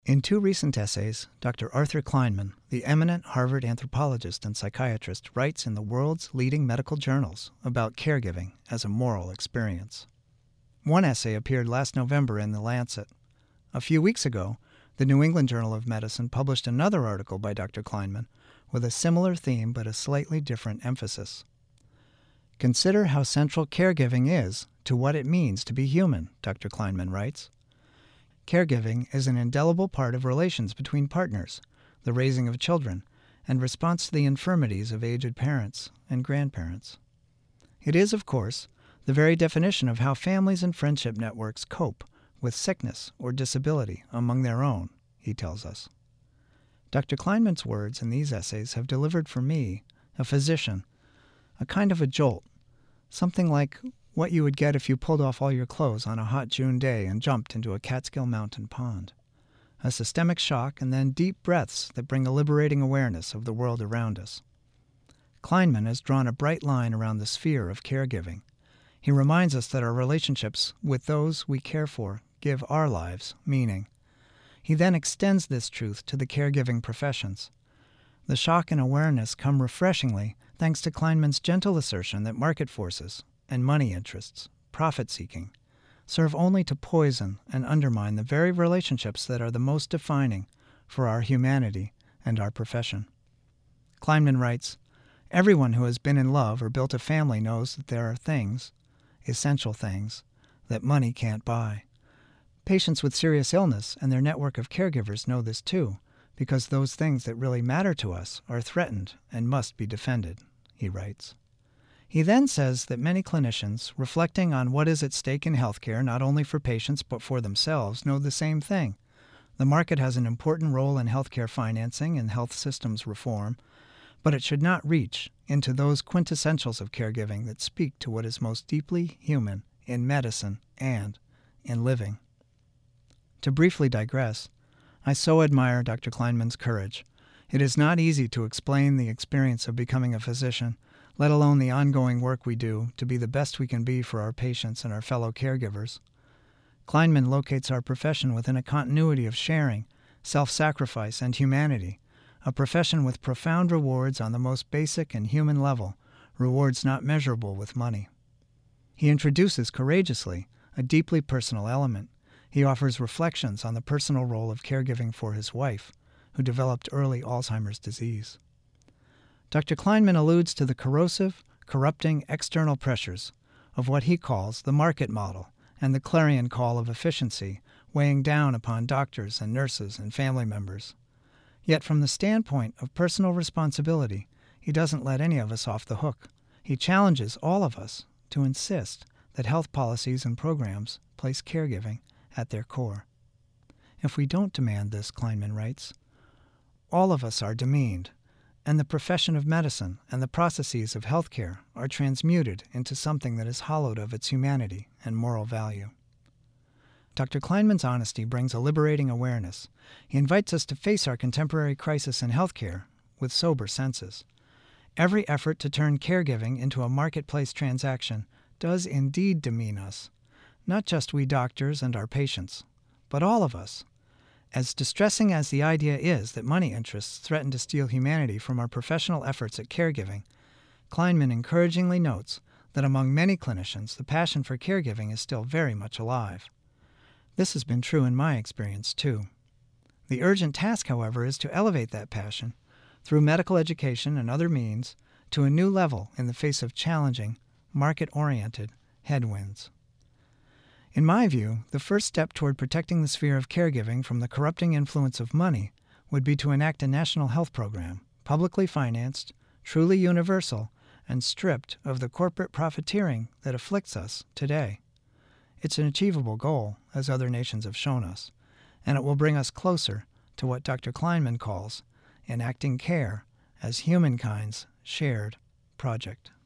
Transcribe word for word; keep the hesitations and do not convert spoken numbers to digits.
In two recent essays, Doctor Arthur Kleinman, the eminent Harvard anthropologist and psychiatrist, writes in the world's leading medical journals about caregiving as a moral experience. One essay appeared last November in The Lancet. A few weeks ago, the New England Journal of Medicine published another article by Doctor Kleinman with a similar theme but a slightly different emphasis. Consider how central caregiving is to what it means to be human, Doctor Kleinman writes. Caregiving is an indelible part of relations between partners, the raising of children, and response to the infirmities of aged parents and grandparents. It is, of course, the very definition of how families and friendship networks cope with sickness or disability among their own, he tells us. Doctor Kleinman's words in these essays have delivered for me, a physician, a kind of a jolt, something like what you would get if you pulled off all your clothes on a hot June day and jumped into a Catskill Mountain pond. A systemic shock and then deep breaths that bring a liberating awareness of the world around us. Kleinman has drawn a bright line around the sphere of caregiving. He reminds us that our relationships with those we care for give our lives meaning. He then extends this truth to the caregiving professions. The shock and awareness come refreshingly thanks to Kleinman's gentle assertion that market forces and money interests, profit-seeking, serve only to poison and undermine the very relationships that are the most defining for our humanity and our profession. Kleinman writes, "Everyone who has been in love or built a family knows that there are things, essential things, that money can't buy. Patients with serious illness and their network of caregivers know this too, because those things that really matter to us are threatened and must be defended," he writes. He then says that many clinicians, reflecting on what is at stake in healthcare not only for patients but for themselves, know the same thing. The market has an important role in healthcare financing and health systems reform, but it should not reach into those quintessentials of caregiving that speak to what is most deeply human in medicine and in living. To briefly digress, I so admire Doctor Kleinman's courage. It is not easy to explain the experience of becoming a physician, let alone the ongoing work we do to be the best we can be for our patients and our fellow caregivers. Kleinman locates our profession within a continuity of sharing, self-sacrifice, and humanity, a profession with profound rewards on the most basic and human level, rewards not measurable with money. He introduces courageously a deeply personal element. He offers reflections on the personal role of caregiving for his wife, who developed early Alzheimer's disease. Doctor Kleinman alludes to the corrosive, corrupting external pressures of what he calls the market model and the clarion call of efficiency weighing down upon doctors and nurses and family members. Yet from the standpoint of personal responsibility, he doesn't let any of us off the hook. He challenges all of us to insist that health policies and programs place caregiving at their core. If we don't demand this, Kleinman writes, all of us are demeaned, and the profession of medicine and the processes of healthcare are transmuted into something that is hollowed of its humanity and moral value. Doctor Kleinman's honesty brings a liberating awareness. He invites us to face our contemporary crisis in healthcare with sober senses. Every effort to turn caregiving into a marketplace transaction does indeed demean us, not just we doctors and our patients, but all of us. As distressing as the idea is that money interests threaten to steal humanity from our professional efforts at caregiving, Kleinman encouragingly notes that among many clinicians, the passion for caregiving is still very much alive. This has been true in my experience, too. The urgent task, however, is to elevate that passion through medical education and other means to a new level in the face of challenging, market-oriented headwinds. In my view, the first step toward protecting the sphere of caregiving from the corrupting influence of money would be to enact a national health program, publicly financed, truly universal, and stripped of the corporate profiteering that afflicts us today. It's an achievable goal, as other nations have shown us, and it will bring us closer to what Doctor Kleinman calls enacting care as humankind's shared project.